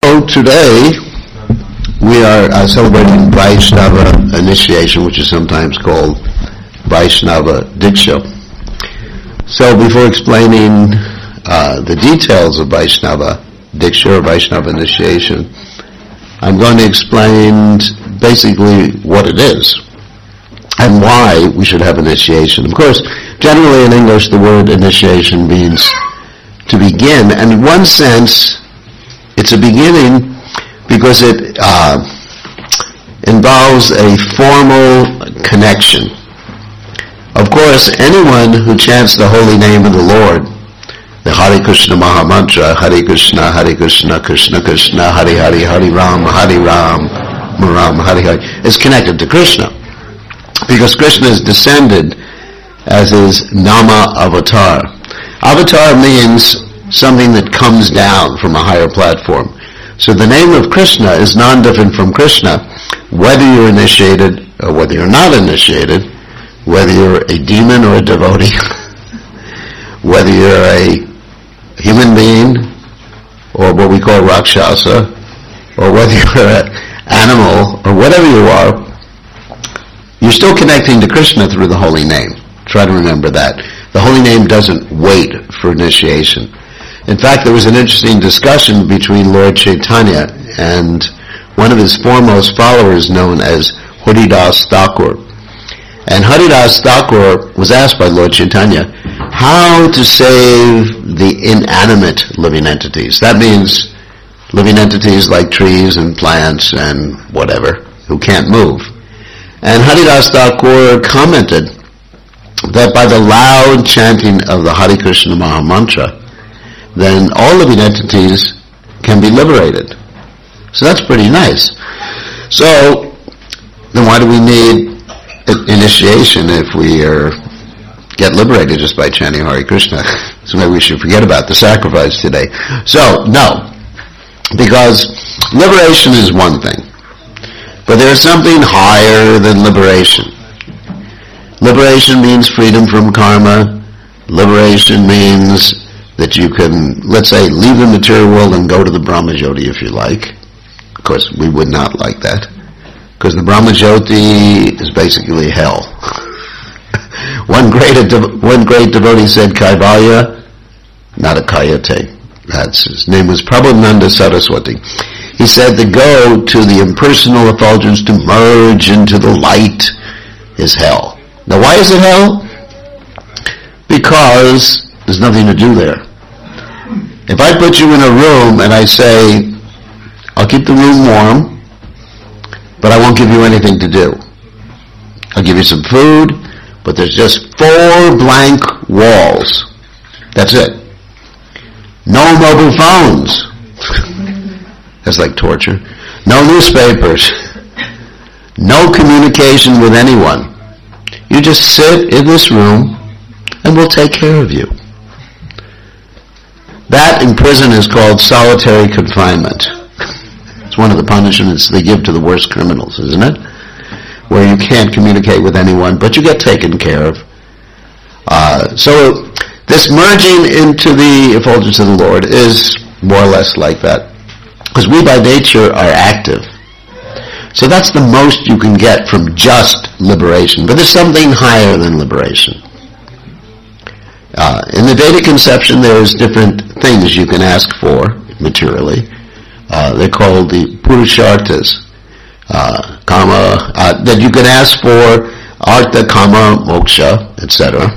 So today we are celebrating Vaishnava initiation, which is sometimes called Vaishnava Diksha. So before explaining the details of Vaishnava Diksha or Vaishnava initiation, I'm going to explain basically what it is and why we should have initiation. Of course, generally in English the word initiation means to begin, and in one sense it's a beginning because it involves a formal connection. Of course, anyone who chants the holy name of the Lord, the Hare Krishna Maha Mantra, Hare Krishna, Krishna Krishna, Hare Hare, Hare Ram, Ram, Hare Hare, is connected to Krishna. Because Krishna is descended as his Nama avatar. Avatar means something that comes down from a higher platform. So the name of Krishna is non-different from Krishna, whether you're initiated or whether you're not initiated, whether you're a demon or a devotee, whether you're a human being or what we call Rakshasa, or whether you're an animal or whatever you are, you're still connecting to Krishna through the holy name. Try to remember that. The holy name doesn't wait for initiation. In fact, there was an interesting discussion between Lord Chaitanya and one of his foremost followers known as Haridas Thakur. And Haridas Thakur was asked by Lord Chaitanya how to save the inanimate living entities. That means living entities like trees and plants and whatever, who can't move. And Haridas Thakur commented that by the loud chanting of the Hare Krishna Maha Mantra, then all living entities can be liberated. So that's pretty nice. So, then why do we need initiation if we get liberated just by chanting Hare Krishna? So maybe we should forget about the sacrifice today. So, no. Because liberation is one thing. But there's something higher than liberation. Liberation means freedom from karma. Liberation means that you can, let's say, leave the material world and go to the Brahmajyoti if you like. Of course, we would not like that, because the Brahmajyoti is basically hell. One great devotee said, Kaivalya, not a Kayate. His name was Prabhupada Saraswati. He said to go to the impersonal effulgence, to merge into the light, is hell. Now why is it hell? Because there's nothing to do there. If I put you in a room and I say, I'll keep the room warm, but I won't give you anything to do. I'll give you some food, but there's just 4 blank walls. That's it. No mobile phones. That's like torture. No newspapers. No communication with anyone. You just sit in this room and we'll take care of you. That in prison is called solitary confinement. It's one of the punishments they give to the worst criminals, isn't it? Where you can't communicate with anyone, but you get taken care of. So this merging into the effulgence of the Lord is more or less like that. Because we by nature are active. So that's the most you can get from just liberation. But there's something higher than liberation. In the Vedic conception, there's different things you can ask for materially. They're called the Purusharthas, Kama, that you can ask for Artha, Kama, Moksha, etc.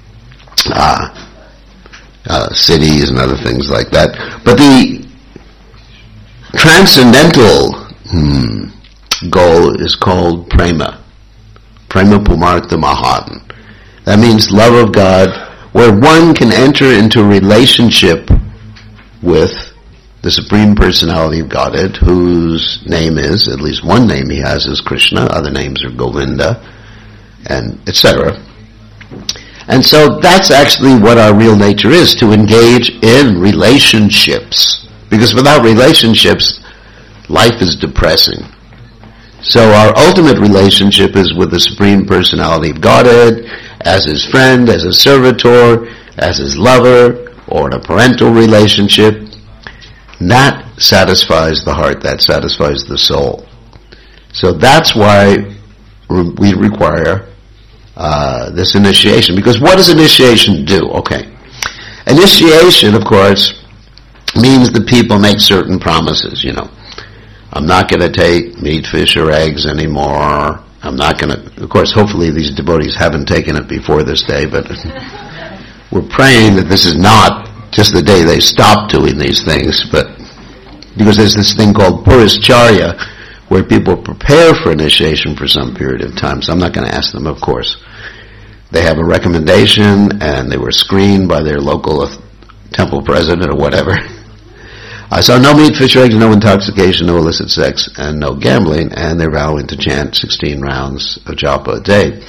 Cities and other things like that. But the transcendental goal is called Prema. Prema Pumartha Mahan. That means love of God, where one can enter into a relationship with the Supreme Personality of Godhead, whose name is, at least one name he has is Krishna, other names are Govinda, and etc. And so that's actually what our real nature is, to engage in relationships. Because without relationships, life is depressing. So our ultimate relationship is with the Supreme Personality of Godhead, as his friend, as his servitor, as his lover, or in a parental relationship. That satisfies the heart, that satisfies the soul. So that's why we require this initiation. Because what does initiation do? Okay. Initiation, of course, means the people make certain promises, I'm not going to take meat, fish, or eggs anymore. I'm not going to, of course, hopefully these devotees haven't taken it before this day, but we're praying that this is not just the day they stop doing these things, but because there's this thing called Purishcharya, where people prepare for initiation for some period of time. So I'm not going to ask them, of course. They have a recommendation, and they were screened by their local temple president or whatever. So no meat, fish, or eggs, no intoxication, no illicit sex, and no gambling, and they're vowing to chant 16 rounds of japa a day.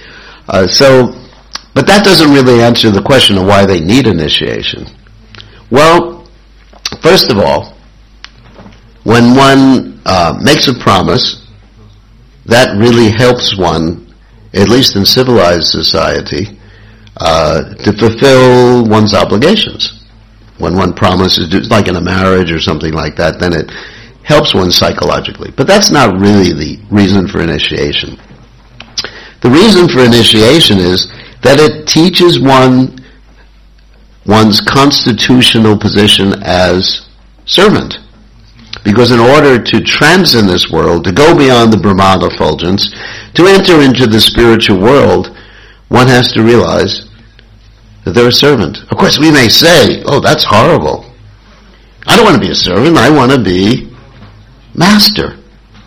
But that doesn't really answer the question of why they need initiation. Well, first of all, when one makes a promise, that really helps one, at least in civilized society, to fulfill one's obligations. When one promises, like in a marriage or something like that, then it helps one psychologically. But that's not really the reason for initiation. The reason for initiation is that it teaches one's constitutional position as servant. Because in order to transcend this world, to go beyond the Brahman effulgence, to enter into the spiritual world, one has to realize that they're a servant. Of course, we may say, oh, that's horrible. I don't want to be a servant. I want to be master.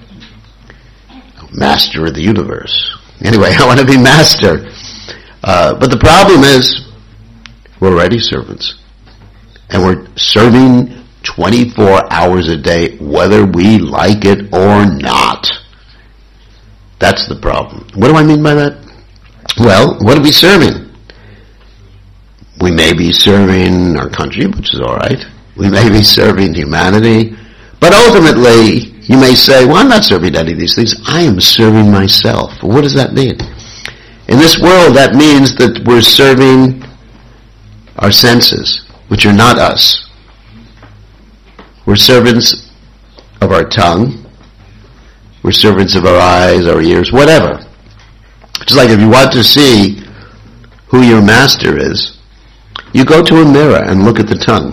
Master of the universe. Anyway, I want to be master. But the problem is, we're already servants. And we're serving 24 hours a day, whether we like it or not. That's the problem. What do I mean by that? Well, what are we serving? We may be serving our country, which is all right. We may be serving humanity. But ultimately, you may say, well, I'm not serving any of these things. I am serving myself. Well, what does that mean? In this world, that means that we're serving our senses, which are not us. We're servants of our tongue. We're servants of our eyes, our ears, whatever. Just like if you want to see who your master is, you go to a mirror and look at the tongue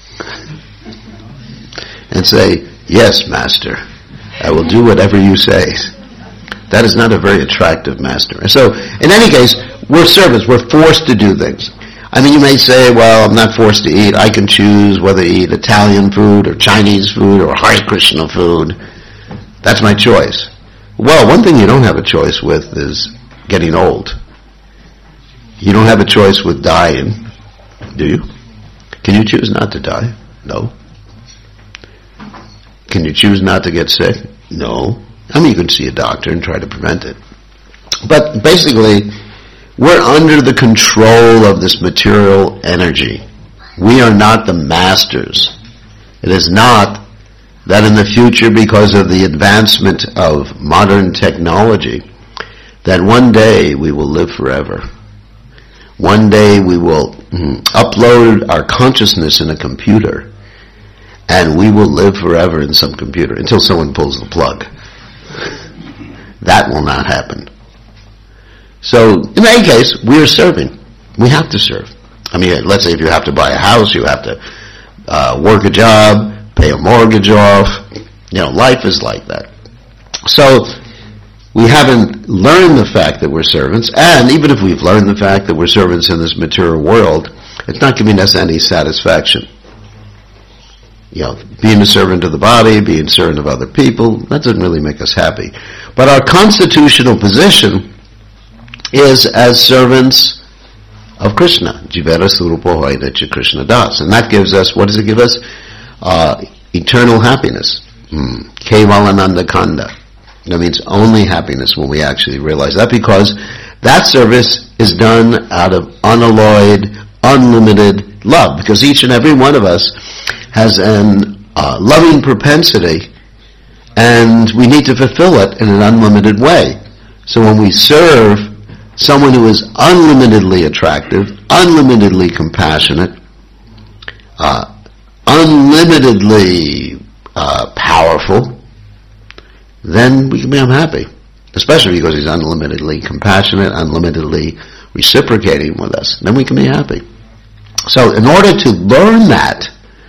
and say, yes, master, I will do whatever you say. That is not a very attractive master. So, in any case, we're servants. We're forced to do things. I mean, you may say, well, I'm not forced to eat. I can choose whether to eat Italian food or Chinese food or Hare Krishna food. That's my choice. Well, one thing you don't have a choice with is getting old. You don't have a choice with dying, do you? Can you choose not to die? No. Can you choose not to get sick? No. I mean, you can see a doctor and try to prevent it. But basically, we're under the control of this material energy. We are not the masters. It is not that in the future, because of the advancement of modern technology, that one day we will live forever. One day we will upload our consciousness in a computer, and we will live forever in some computer until someone pulls the plug. That will not happen. So, in any case, we are serving. We have to serve. I mean, let's say if you have to buy a house, you have to work a job, pay a mortgage off. You know, life is like that. So, we haven't learned the fact that we're servants, and even if we've learned the fact that we're servants in this material world, it's not giving us any satisfaction. You know, being a servant of the body, being a servant of other people, that doesn't really make us happy. But our constitutional position is as servants of Krishna. Jivera Surupo Hoidacha Krishna Das. And that gives us, what does it give us? Eternal happiness. Kevalananda Kanda. That means only happiness when we actually realize that, because that service is done out of unalloyed, unlimited love. Because each and every one of us has an loving propensity, and we need to fulfill it in an unlimited way. So when we serve someone who is unlimitedly attractive, unlimitedly compassionate, unlimitedly powerful, then we can be unhappy. Especially because he's unlimitedly compassionate, unlimitedly reciprocating with us. Then we can be happy. So in order to learn that,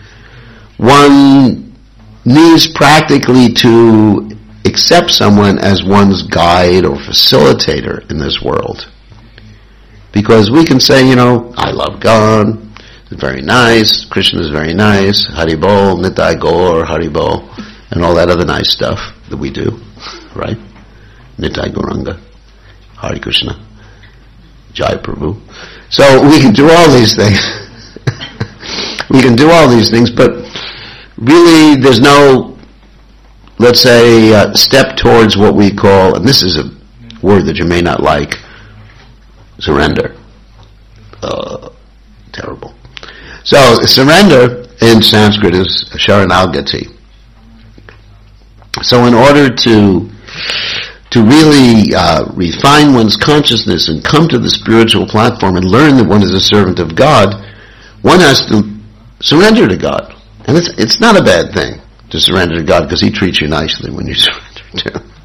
one needs practically to accept someone as one's guide or facilitator in this world. Because we can say, I love God, it's very nice, Krishna is very nice, Haribol, Nitai Gaur, Haribol, and all that other nice stuff that we do, right? Nitai Gauranga, Hare Krishna, Jai Prabhu. So we can do all these things. We can do all these things, but really there's no, let's say, step towards what we call, and this is a word that you may not like, surrender. Terrible. So surrender in Sanskrit is Sharanagati. So in order to really refine one's consciousness and come to the spiritual platform and learn that one is a servant of God, one has to surrender to God. And it's not a bad thing to surrender to God because He treats you nicely when you surrender to Him.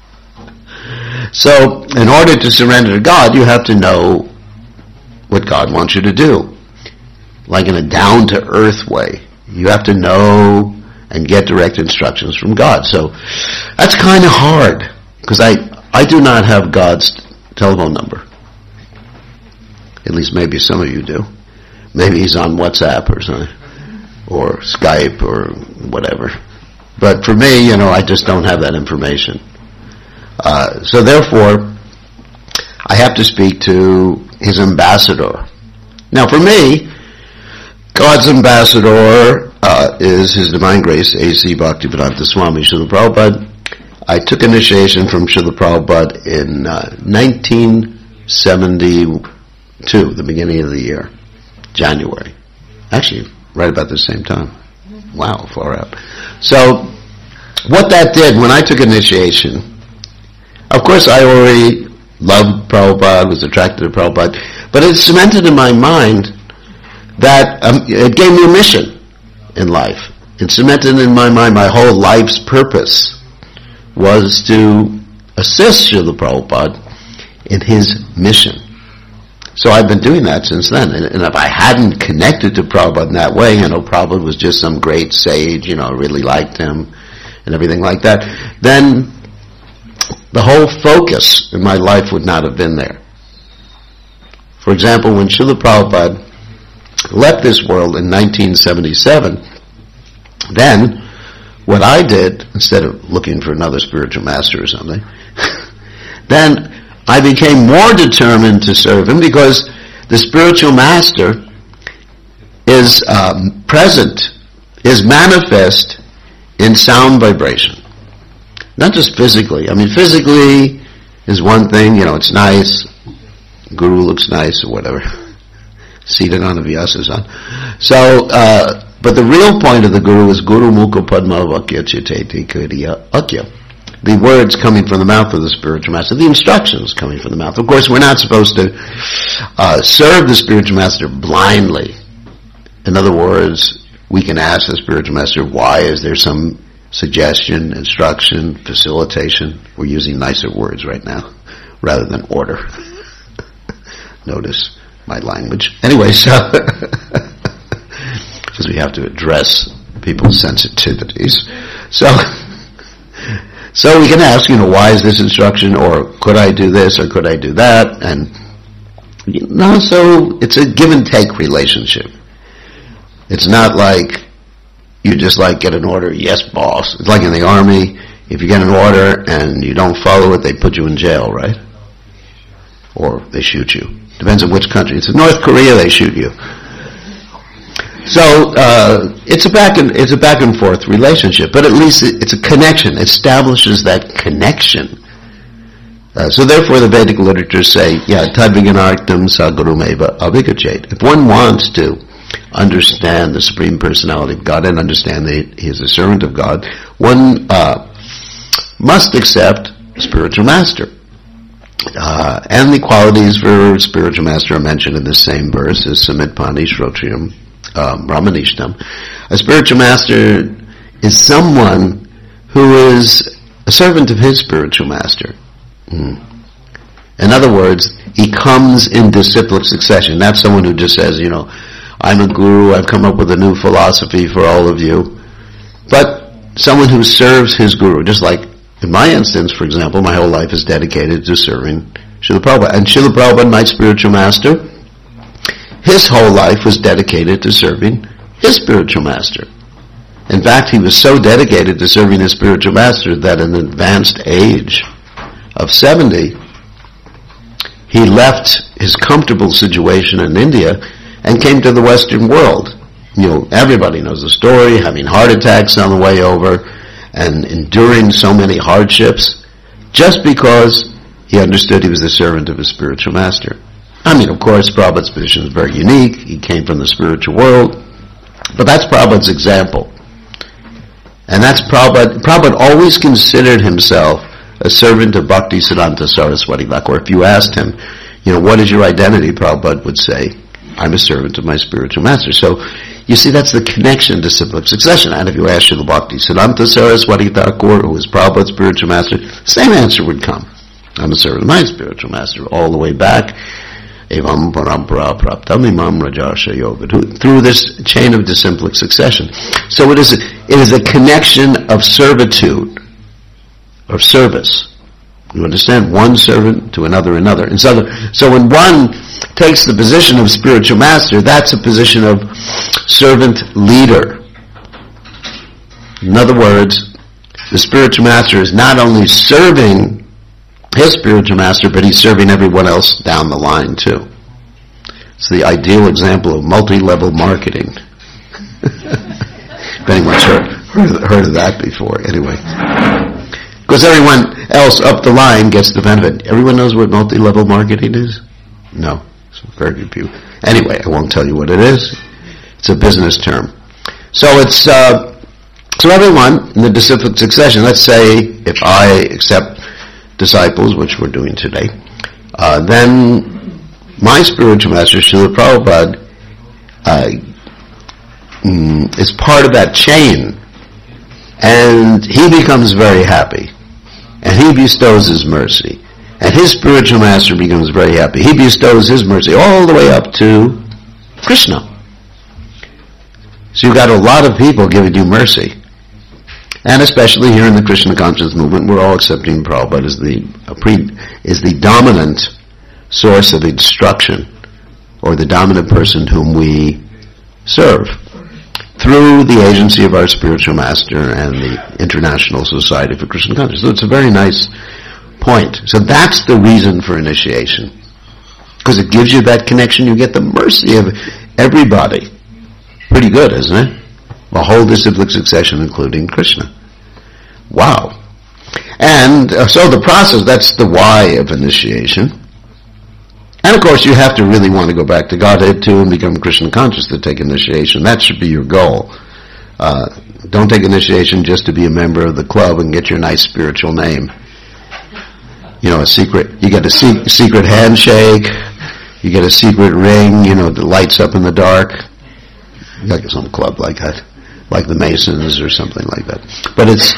So in order to surrender to God, you have to know what God wants you to do. Like in a down-to-earth way. You have to know and get direct instructions from God. So that's kind of hard. Because I do not have God's telephone number. At least maybe some of you do. Maybe He's on WhatsApp or something. Or Skype or whatever. But for me, I just don't have that information. So therefore, I have to speak to His ambassador. Now for me, God's ambassador is His Divine Grace, A.C. Bhaktivedanta Swami Srila Prabhupada. I took initiation from Srila Prabhupada in 1972, the beginning of the year, January. Actually, right about the same time. Wow, far out. So, what that did, when I took initiation, of course I already loved Prabhupada, was attracted to Prabhupada, but it cemented in my mind that it gave me a mission in life. It cemented in my mind my whole life's purpose was to assist Srila Prabhupada in his mission. So I've been doing that since then. And if I hadn't connected to Prabhupada in that way, Prabhupada was just some great sage, I really liked him and everything like that, then the whole focus in my life would not have been there. For example, when Srila Prabhupada left this world in 1977, then what I did, instead of looking for another spiritual master or something, then I became more determined to serve him because the spiritual master is present, is manifest in sound vibration. Not just physically. Physically is one thing, it's nice, guru looks nice or whatever, seated on a Vyasasan. So, but the real point of the guru is Guru Mukha Padma Vakya Chiteti Kriya Akya. The words coming from the mouth of the spiritual master, the instructions coming from the mouth. Of course, we're not supposed to serve the spiritual master blindly. In other words, we can ask the spiritual master, why is there some suggestion, instruction, facilitation? We're using nicer words right now, rather than order. Notice my language. Anyway, so because we have to address people's sensitivities. So we can ask, why is this instruction, or could I do this, or could I do that? And so it's a give and take relationship. It's not like you just get an order, yes boss. It's like in the army, if you get an order and you don't follow it, they put you in jail, right? Or they shoot you. Depends on which country. It's in North Korea, they shoot you. So it's a back and forth relationship, but at least it's a connection. It establishes that connection. So therefore, the Vedic literatures say, Tadviganartam Sagurumeva Avigachet. If one wants to understand the Supreme Personality of God and understand that He is a servant of God, one must accept spiritual master. And the qualities for spiritual master are mentioned in the same verse as Samit Pani Shrotriam Brahmanishtam. A spiritual master is someone who is a servant of his spiritual master. In other words, he comes in disciplic succession. Not someone who just says, I'm a guru, I've come up with a new philosophy for all of you. But someone who serves his guru. Just like in my instance, for example, my whole life is dedicated to serving Srila Prabhupada. And Srila Prabhupada, my spiritual master, his whole life was dedicated to serving his spiritual master. In fact, he was so dedicated to serving his spiritual master that at an advanced age of 70, he left his comfortable situation in India and came to the Western world. Everybody knows the story, having heart attacks on the way over and enduring so many hardships just because he understood he was the servant of his spiritual master. Of course, Prabhupada's position is very unique. He came from the spiritual world. But that's Prabhupada's example. And that's Prabhupada. Prabhupada always considered himself a servant of Bhakti Siddhanta Saraswati Thakur. If you asked him, what is your identity? Prabhupada would say, I'm a servant of my spiritual master. So, you see, that's the connection to disciplic succession. And if you ask Srila Bhakti Siddhanta Saraswati Thakur, who is Prabhupada's spiritual master, same answer would come. I'm a servant of my spiritual master, all the way back. Evam parampara praptam imam rajarsa yoga. Through this chain of disciplic succession. So it is a connection of servitude, of service. You understand? One servant to another. And so when one takes the position of spiritual master, that's a position of servant leader. In other words, the spiritual master is not only serving his spiritual master, but he's serving everyone else down the line too. It's the ideal example of multi-level marketing. If anyone's heard of that before, anyway. Because everyone else up the line gets the benefit. Everyone knows what multi-level marketing is? No. It's very good people. Anyway, I won't tell you what it is. It's a business term. So it's, so everyone in the disciplic succession, let's say if I accept disciples, which we're doing today, then my spiritual master, Srila Prabhupada, is part of that chain, and he becomes very happy, and he bestows his mercy, and his spiritual master becomes very happy. He bestows his mercy all the way up to Krishna. So you've got a lot of people giving you mercy. And especially here in the Krishna conscious movement, we're all accepting Prabhupada as the dominant source of instruction, or the dominant person whom we serve, through the agency of our spiritual master and the International Society for Krishna Consciousness. So it's a very nice point. So that's the reason for initiation. Because it gives you that connection, you get the mercy of everybody. Pretty good, isn't it? A whole disciplic succession, including Krishna. Wow. And so the process, that's the why of initiation. And of course, you have to really want to go back to Godhead too and become Krishna conscious to take initiation. That should be your goal. Don't take initiation just to be a member of the club and get your nice spiritual name. A secret, you get a secret handshake, you get a secret ring, that lights up in the dark. Like some club like that, like the Masons or something like that. But it's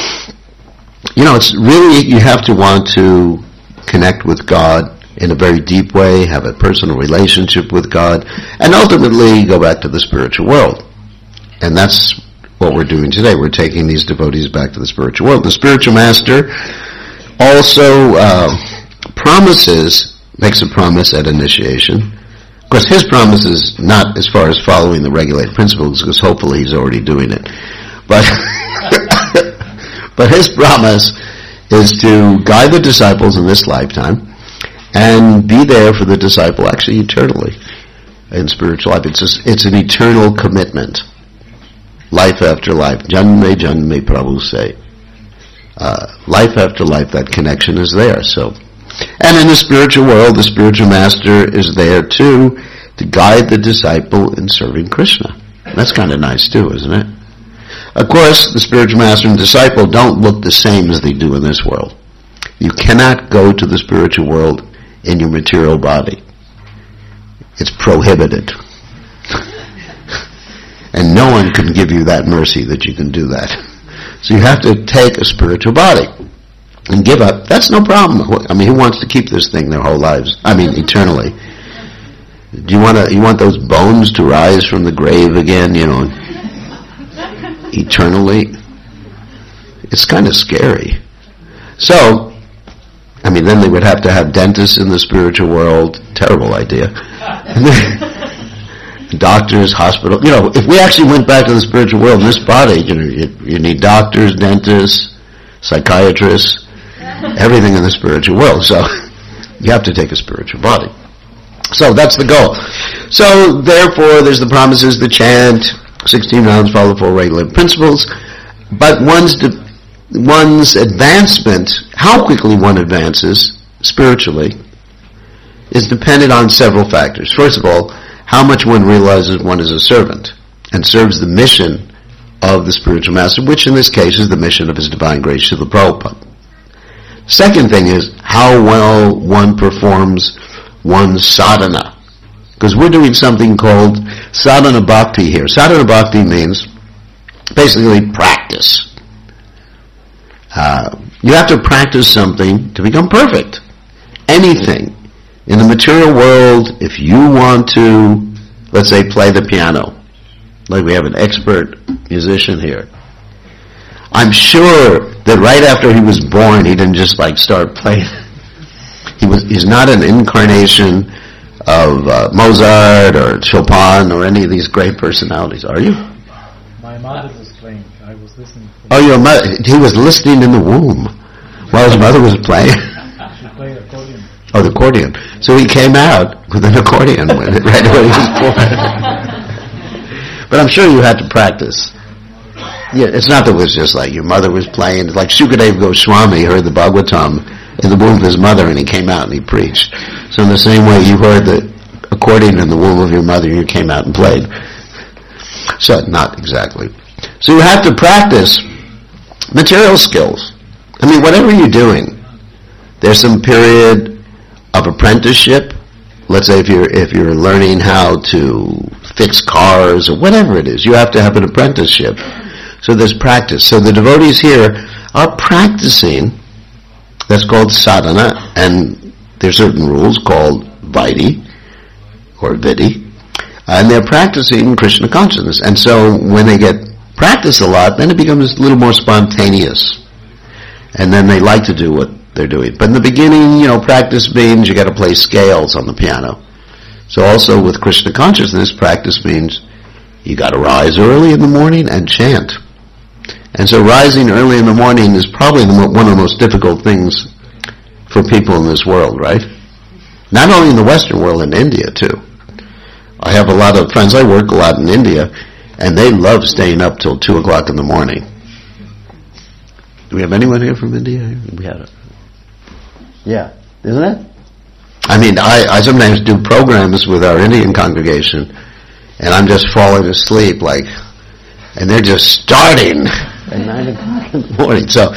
really, you have to want to connect with God in a very deep way, have a personal relationship with God, and ultimately go back to the spiritual world. And that's what we're doing today. We're taking these devotees back to the spiritual world. The spiritual master also makes a promise at initiation. Of course, his promise is not as far as following the regulated principles, because hopefully he's already doing it. But but his promise is to guide the disciples in this lifetime and be there for the disciple actually eternally in spiritual life. It's an eternal commitment. Life after life. Janme Janme Prabhu say. Life after life, that connection is there. So, and in the spiritual world, the spiritual master is there too to guide the disciple in serving Krishna. That's kind of nice too, isn't it? Of course, the spiritual master and disciple don't look the same as they do in this world. You cannot go to the spiritual world in your material body. It's prohibited. And no one can give you that mercy that you can do that. So you have to take a spiritual body and give up. That's no problem. I mean, who wants to keep this thing their whole lives? I mean, eternally. Do you want those bones to rise from the grave again, eternally? It's kind of scary. So, I mean, then they would have to have dentists in the spiritual world. Terrible idea. Doctors, hospital. If we actually went back to the spiritual world in this body, you need doctors, dentists, psychiatrists, everything in the spiritual world. So you have to take a spiritual body. So that's the goal. So therefore, there's the promises, the chant, 16 rounds, follow the 4 regular principles. But one's advancement, how quickly one advances spiritually, is dependent on several factors. First of all, how much one realizes one is a servant and serves the mission of the spiritual master, which in this case is the mission of His Divine Grace, Srila Prabhupada. Second thing is how well one performs one's sadhana. Because we're doing something called sadhana bhakti here. Sadhana bhakti means basically practice. You have to practice something to become perfect. Anything. In the material world, if you want to, let's say, play the piano, like we have an expert musician here, I'm sure that right after he was born, he didn't just start playing. He's not an incarnation of Mozart or Chopin or any of these great personalities, are you? My mother was playing. I was listening. Your mother? He was listening in the womb while his mother was playing. She played accordion. Oh, the accordion. So he came out with an accordion right when he was born. But I'm sure you had to practice. Yeah, it's not that it was just like your mother was playing. Like Shukadeva Goswami heard the Bhagavatam in the womb of his mother and he came out and he preached. So in the same way you heard the accordion in the womb of your mother and you came out and played. So not exactly. So you have to practice material skills. I mean, whatever you're doing, there's some period of apprenticeship. Let's say if you're learning how to fix cars or whatever it is, you have to have an apprenticeship. So there's practice. So the devotees here are practicing. That's called sadhana, and there's certain rules called vidhi or vidhi, and they're practicing Krishna consciousness. And so when they get practice a lot, then it becomes a little more spontaneous, and then they like to do what they're doing. But in the beginning, practice means you got to play scales on the piano. So also with Krishna consciousness, practice means you got to rise early in the morning and chant. And so rising early in the morning is probably one of the most difficult things for people in this world, right? Not only in the Western world, in India too. I have a lot of friends, I work a lot in India, and they love staying up till 2 o'clock in the morning. Do we have anyone here from India? We have it. Yeah, isn't it? I mean, I sometimes do programs with our Indian congregation, and I'm just falling asleep, and they're just starting at 9 o'clock in the morning. So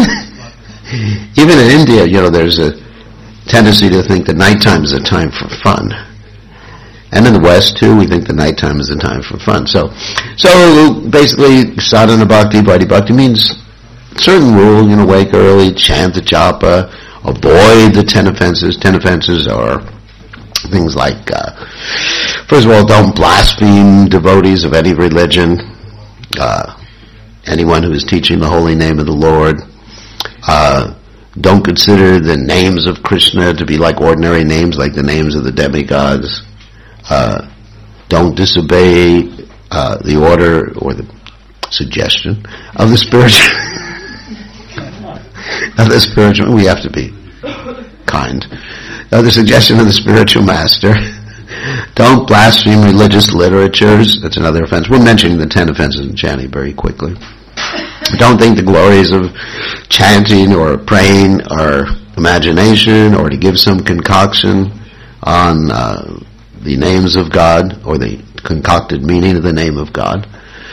even in India, there's a tendency to think that nighttime is a time for fun. And in the West too, we think the nighttime is a time for fun. So basically, sadhana bhakti, vaidhi bhakti means certain rule, wake early, chant the japa, avoid the 10 offenses. 10 offenses are things like, first of all, don't blaspheme devotees of any religion. Anyone who is teaching the holy name of the Lord. Don't consider the names of Krishna to be like ordinary names, like the names of the demigods. Don't disobey the order or the suggestion of the spiritual. We have to be kind. The suggestion of the spiritual master. Don't blaspheme religious literatures. That's another offense. We're mentioning the 10 offenses in chanting very quickly. Don't think the glories of chanting or praying are imagination, or to give some concoction on the names of God or the concocted meaning of the name of God.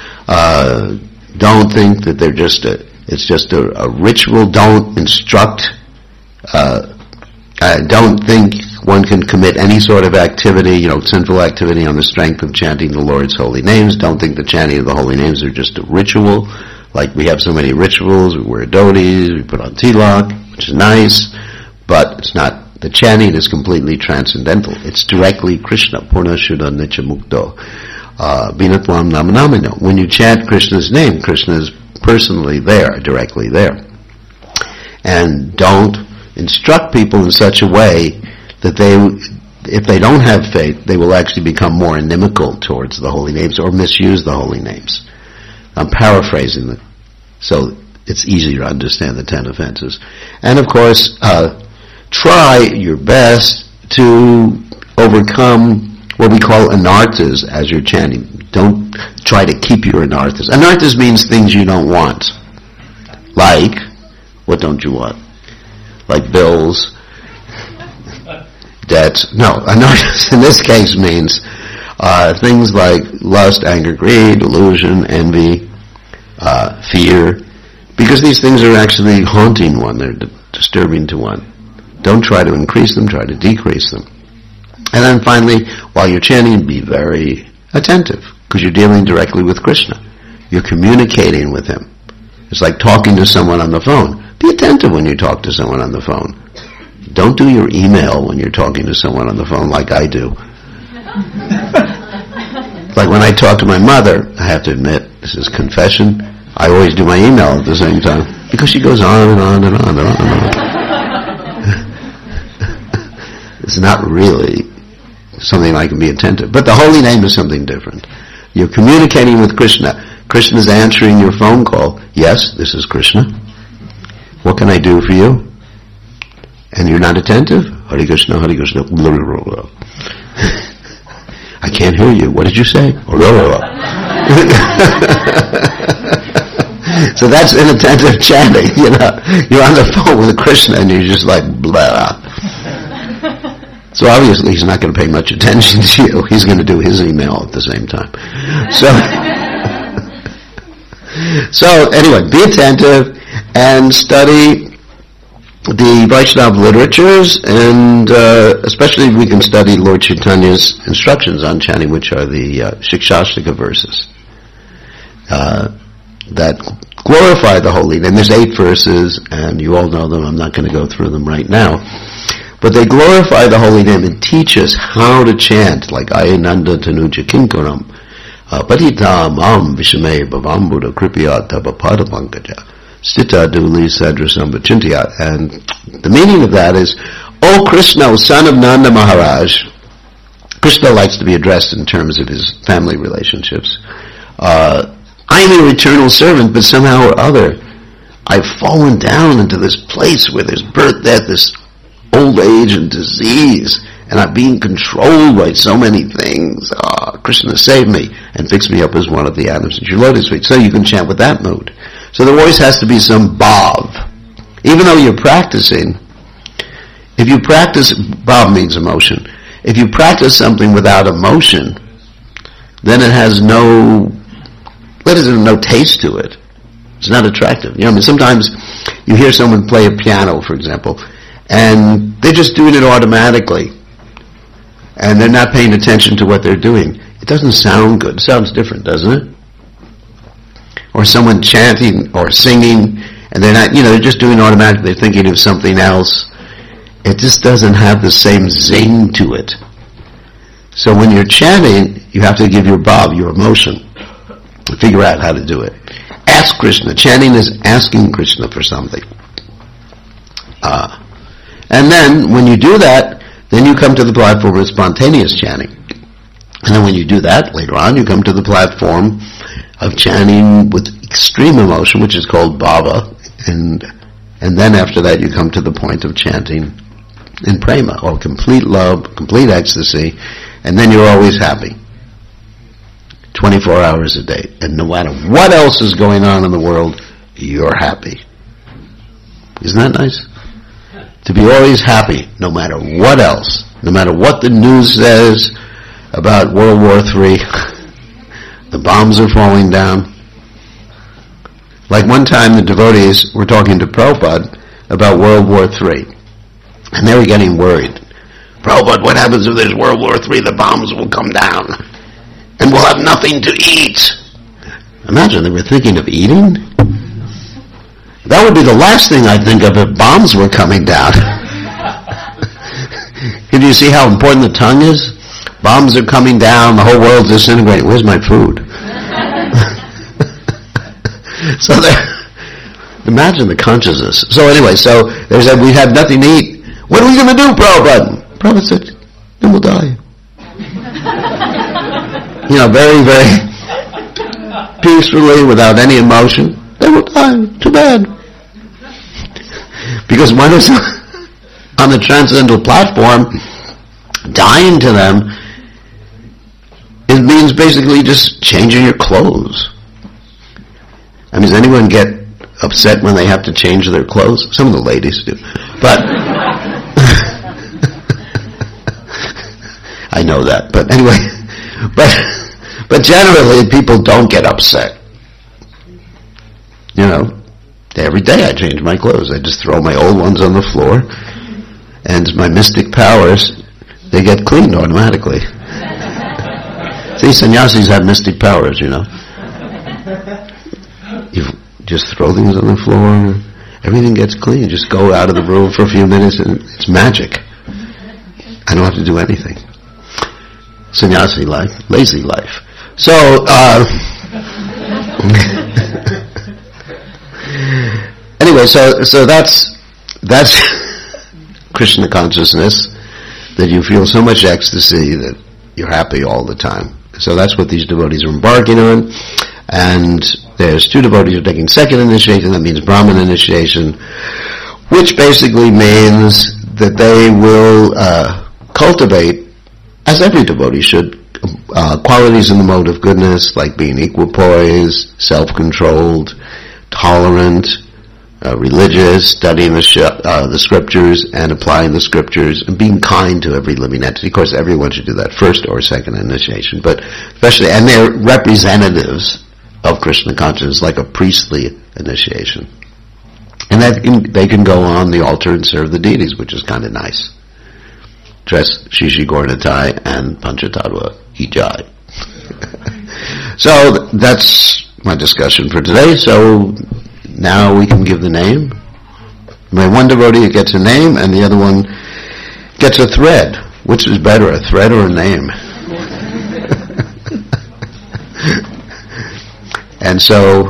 Don't think that they're it's just a ritual. Don't instruct. Don't think One can commit any sort of activity, sinful activity on the strength of chanting the Lord's holy names. Don't think the chanting of the holy names are just a ritual. Like we have so many rituals, we wear dhotis, we put on tilak, which is nice, but it's not. The chanting is completely transcendental. It's directly Krishna, Purna Shuddha Nitya Mukto, Binatvam Namanamino. When you chant Krishna's name, Krishna is personally there, directly there. And don't instruct people in such a way that if they don't have faith, they will actually become more inimical towards the holy names or misuse the holy names. I'm paraphrasing it, so it's easier to understand the 10 offenses. And of course, try your best to overcome what we call anarthas as you're chanting. Don't try to keep your anarthas. Anarthas means things you don't want. Like, what don't you want? Like bills, debts. No, anarthas in this case means things like lust, anger, greed, delusion, envy, fear, because these things are actually haunting one, they're disturbing to one. Don't try to increase them, try to decrease them. And then finally, while you're chanting, be very attentive, because you're dealing directly with Krishna. You're communicating with Him. It's like talking to someone on the phone. Be attentive when you talk to someone on the phone. Don't do your email when you're talking to someone on the phone like I do. Like when I talk to my mother, I have to admit, this is confession, I always do my email at the same time, because she goes on and on and on and on and on. It's not really something I can be attentive. But the holy name is something different. You're communicating with Krishna. Krishna's answering your phone call. Yes, this is Krishna. What can I do for you? And you're not attentive? Hare Krishna, Hare Krishna. I can't hear you. What did you say? So that's inattentive chanting, You're on the phone with Krishna and you're just like, blah. So obviously he's not going to pay much attention to you. He's going to do his email at the same time. So anyway, be attentive and study the Vaishnava literatures, and especially we can study Lord Chaitanya's instructions on chanting, which are the Shikshashtaka verses that glorify the holy name. There's 8 verses, and you all know them. I'm not going to go through them right now. But they glorify the holy name and teach us how to chant, like Ayananda Tanuja Kinkaram, Patitam Am Vishame Bhavambuddha Kripya Tabapada Pankaja, Stita Duli Sadra Sambhachintya. And the meaning of that is, O Krishna, son of Nanda Maharaj. Krishna likes to be addressed in terms of his family relationships. I'm your eternal servant, but somehow or other, I've fallen down into this place where there's birth, death, this old age and disease, and I'm being controlled by so many things. Krishna, save me, and fix me up as one of the atoms at your lotus feet. So you can chant with that mood. So there always has to be some bhav. Even though you're practicing, if you practice, bhav means emotion. If you practice something without emotion, then it has no taste to it. It's not attractive. Sometimes you hear someone play a piano, for example, and they're just doing it automatically, and they're not paying attention to what they're doing. It doesn't sound good. It sounds different, doesn't it? Or someone chanting or singing, and they're not, they're just doing it automatically. They're thinking of something else. It just doesn't have the same zing to it. So when you're chanting, you have to give your bhav, your emotion, to figure out how to do it. Ask Krishna. Chanting is asking Krishna for something. And then, when you do that, then you come to the platform of spontaneous chanting. And then when you do that, later on, you come to the platform of chanting with extreme emotion, which is called bhava. And then after that, you come to the point of chanting in prema, or complete love, complete ecstasy, and then you're always happy. 24 hours a day. And no matter what else is going on in the world, you're happy. Isn't that nice? To be always happy, no matter what else. No matter what the news says about World War III. The bombs are falling down. Like one time the devotees were talking to Prabhupada about World War III. And they were getting worried. Prabhupada, what happens if there's World War III? The bombs will come down and we'll have nothing to eat. Imagine they were thinking of eating. That would be the last thing I'd think of if bombs were coming down. Can you see how important the tongue is? Bombs are coming down, the whole world's disintegrating. Where's my food? So imagine the consciousness. So anyway, so they said, we have nothing to eat. What are we going to do, Prabhupada? Prabhupada said, then we'll die. Very, very peacefully, without any emotion. They will die. Too bad. Because one is on the transcendental platform, dying to them, it means basically just changing your clothes. I mean, does anyone get upset when they have to change their clothes? Some of the ladies do. But I know that. But anyway, but generally people don't get upset. Every day I change my clothes. I just throw my old ones on the floor, and my mystic powers, they get cleaned automatically. See, sannyasis have mystic powers, You just throw things on the floor, everything gets clean. Just go out of the room for a few minutes, and it's magic. I don't have to do anything. Sannyasi life, lazy life. So, anyway, so that's Krishna consciousness, that you feel so much ecstasy that you're happy all the time. So that's what these devotees are embarking on. And there's 2 devotees who are taking second initiation. That means Brahman initiation, which basically means that they will cultivate, as every devotee should, qualities in the mode of goodness, like being equipoised, self-controlled, tolerant, religious, studying the scriptures and applying the scriptures, and being kind to every living entity. Of course, everyone should do that first or second initiation, but especially, and they're representatives of Krishna consciousness, like a priestly initiation. And they can go on the altar and serve the deities, which is kind of nice. Dress Shishi Gornatai and Panchatattva Ijai. So that's my discussion for today. So now we can give the name. One devotee gets a name and the other one gets a thread. Which is better, a thread or a name? And so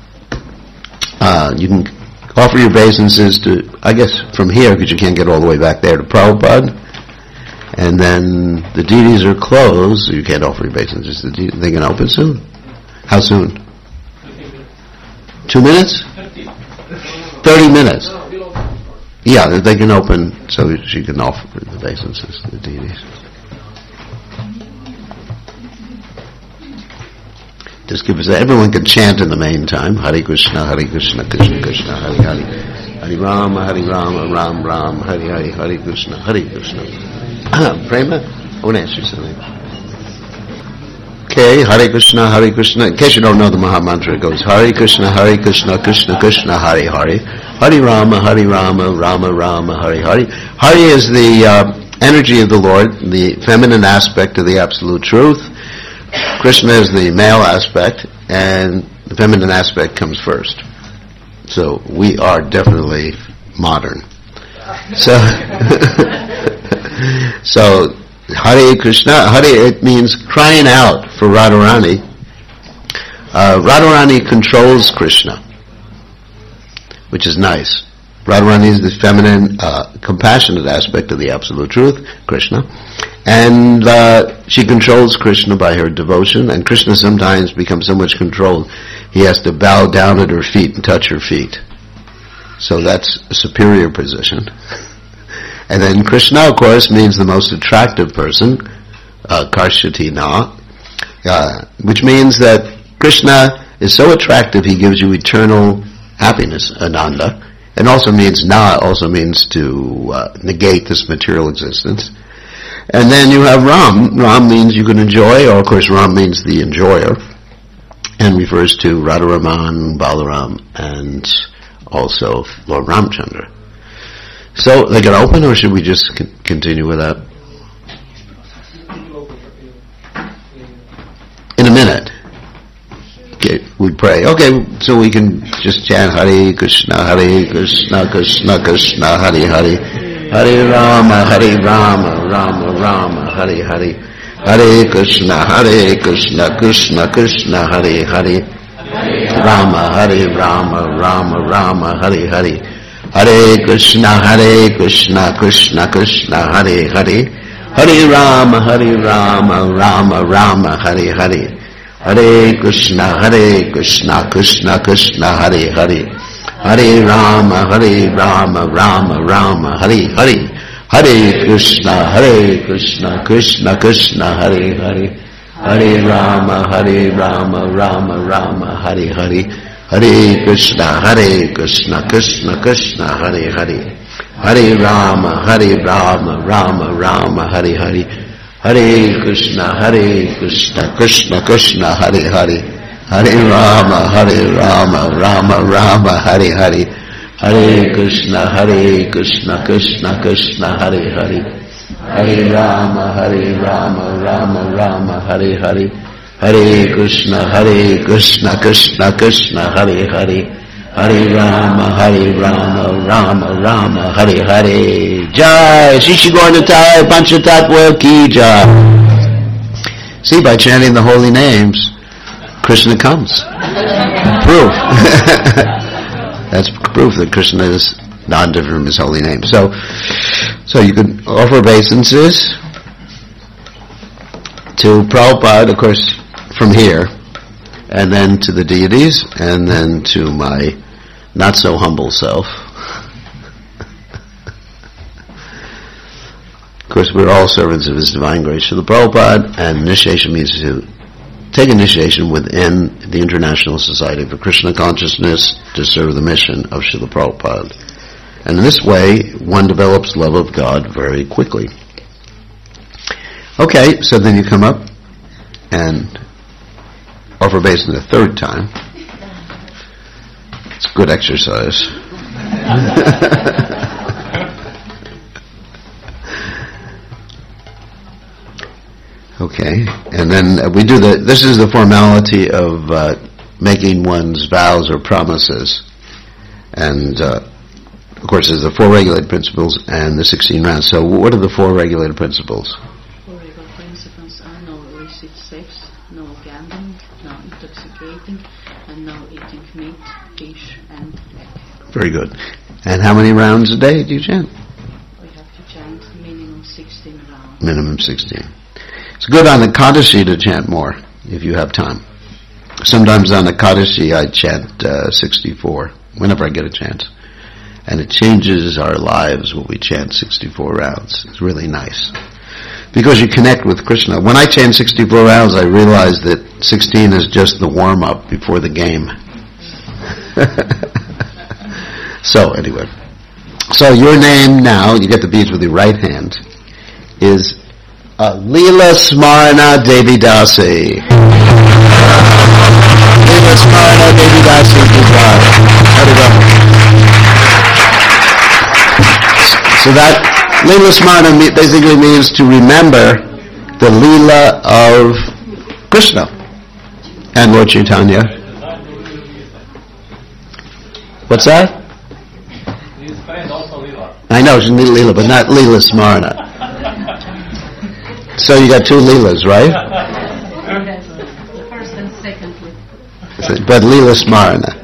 you can offer your obeisances to, I guess from here, because you can't get all the way back there, to Prabhupada. And then the deities are closed, so you can't offer obeisances to the deities. They can open soon? How soon? 2 minutes? 30 minutes. Yeah, they can open, so she can offer the obeisances to the deities. Just give us that. Everyone can chant in the meantime. Hare Krishna, Krishna Krishna, Hare Hare. Hare Rama, Ram Ram, Hare Hare, Hare Krishna, Krishna. Prema, I want to ask you something. Okay, Hare Krishna, Krishna. In case you don't know the Maha Mantra, it goes Hare Krishna, Krishna Krishna, Hare Hare. Hare Rama, Rama Rama, Hare Hare. Hare is the energy of the Lord, the feminine aspect of the Absolute Truth. Krishna is the male aspect, and the feminine aspect comes first. So we are definitely modern. So, so Hare Krishna, Hare, it means crying out for Radharani. Radharani controls Krishna, which is nice. Radharani is the feminine, compassionate aspect of the Absolute Truth, Krishna. And she controls Krishna by her devotion, and Krishna sometimes becomes so much controlled, he has to bow down at her feet and touch her feet. So that's a superior position. And then Krishna, of course, means the most attractive person, Karshati Na, which means that Krishna is so attractive he gives you eternal happiness, Ananda. And also means Na, also means to negate this material existence. And then you have Ram. Ram means you can enjoy, or of course Ram means the enjoyer, and refers to Radharaman, Balaram, and also Lord Ramchandra. So they can open, or should we just continue with that? we pray. Okay, so we can just chant Hare Krishna, Krishna Krishna, Hare Hare, Hare Rama, Rama Rama, Hare Hare, Hare Krishna, Krishna Krishna, Hare Hare, Rama, Rama Rama, Hare Hare, Hare Krishna, Krishna Krishna, Hare Hare, Hare Rama, Rama Rama, Hare Hare, Hare Krishna, Krishna Krishna, Hare Hare, Hare Rama, Rama Rama, Hare Hare, Hare Krishna, Krishna Krishna, Hare Hare, Hare Rama, Rama Rama, Hare Hare, Hare Krishna, Krishna Krishna, Hare Hare, Hare Rama, Rama Rama, Hare Hare, Hare Krishna, Krishna Krishna, Hare Hare, Hare Rama, Rama Rama, Hare Hare, Hare Krishna, Krishna Krishna, Hare Hare, Hare Rama, Rama Rama, Hare Hare, Hare Krishna, Krishna Krishna, Hare Hare, Hare Rama, Rama Rama, Hare Hare. Jai Shri Gaur Nitai Panchatatva Ki Jai. See, by chanting the holy names, Krishna comes. Proof. That's proof that Krishna is non-different from his holy name. So you can offer obeisances to Prabhupada, of course, from here, and then to the deities, and then to my not so humble self. Of course, we're all servants of His Divine Grace Srila Prabhupada, and initiation means to take initiation within the International Society for Krishna Consciousness to serve the mission of Srila Prabhupada. And in this way, one develops love of God very quickly. Okay, so then you come up and offer obeisance a third time. It's good exercise. Okay, and then we do this is the formality of making one's vows or promises. And of course there's the 4 regulated principles and the 16 rounds. So what are the 4 regulated principles? 4 regulated principles are no illicit sex, no gambling, no intoxicating, and no eating meat, fish, and egg. Very good. And how many rounds a day do you chant? We have to chant minimum 16 rounds. Minimum 16. It's good on the Kadashi to chant more, if you have time. Sometimes on the Kadashi I chant 64, whenever I get a chance. And it changes our lives when we chant 64 rounds. It's really nice. Because you connect with Krishna. When I chant 64 rounds, I realize that 16 is just the warm-up before the game. So, anyway. So, your name now, you get the beads with your right hand, is Leela Smarna Devi Dasi. Leela Smarna Devi Dasi Gujrat. So that Leela Smarna basically means to remember the Leela of Krishna and Lord Chaitanya. What's that? I know, she's Leela, but not Leela Smarna. So you got 2 Leelas, right? The first and second. But Leela Smarna.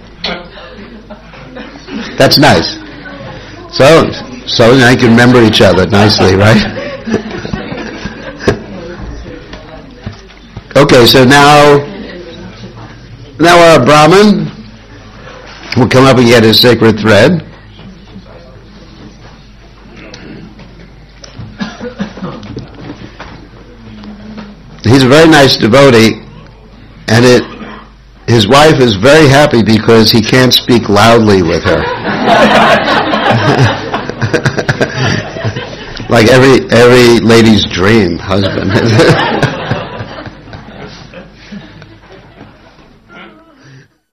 That's nice. So now you can remember each other nicely, right? Okay, so now our Brahmin will come up and get his sacred thread. He's a very nice devotee, and his wife is very happy because he can't speak loudly with her. Like every lady's dream husband.